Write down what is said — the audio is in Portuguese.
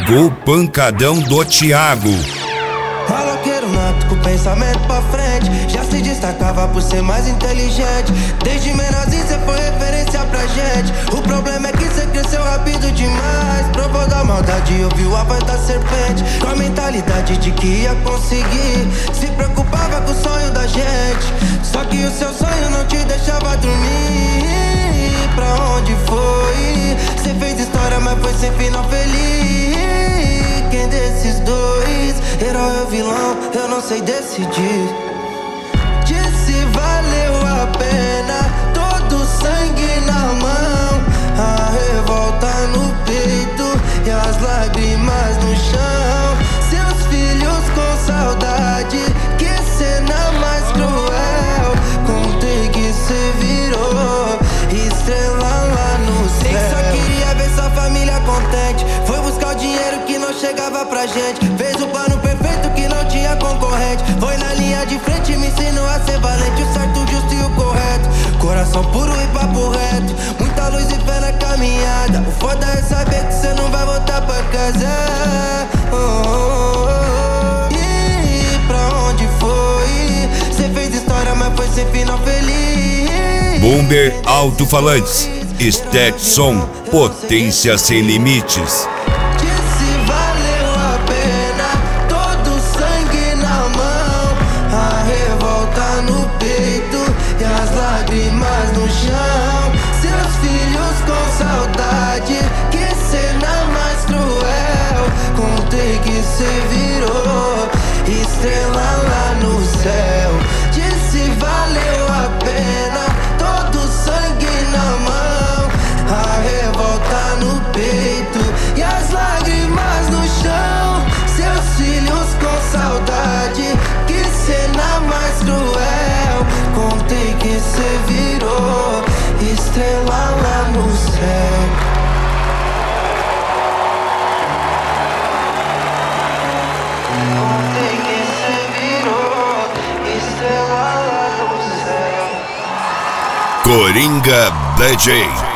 Chegou o pancadão do Thiago. Maloqueiro nato com pensamento pra frente, já se destacava por ser mais inteligente. Desde menorzinho cê foi referência pra gente. O problema é que cê cresceu rápido demais. Provou da maldade e ouviu a voz da serpente. Com a mentalidade de que ia conseguir, se preocupava com o sonho da gente. Só que o seu sonho não te deixava dormir. Pra onde foi? Cê fez história, mas foi sem final feliz. Quem desses dois, herói ou vilão, eu não sei decidir. Disse valeu a pena, todo sangue na mão, a revolta no peito e as lágrimas no chão. Seus filhos com saudade, que cena mais cruel. Contei que cê virou estrela lá no céu. Quem só queria ver sua família contente, foi buscar o dinheiro que não chegava pra gente. Fez o plano perfeito que não tinha concorrente. Foi na linha de frente e me ensinou a ser valente. O certo, o justo e o correto, coração puro e papo reto. Muita luz e fé na caminhada. O foda é saber que cê não vai voltar pra casa. E pra onde foi? Cê fez história, mas foi sem final feliz. Bomber Alto-Falantes, Stetson, potência sem limites. Disse valeu a pena, todo sangue na mão, a revolta no peito e as lágrimas no chão. Seus filhos com saudade, que cena mais cruel. Contei que cê virou estrela lá no céu. Disse valeu a pena, todo sangue na mão, a revolta no peito e as lágrimas no chão. Seus filhos com saudade, que cena mais cruel. Contei que cê virou estrela lá no céu. Contei que cê virou estrela lá no céu. Coringa DJ.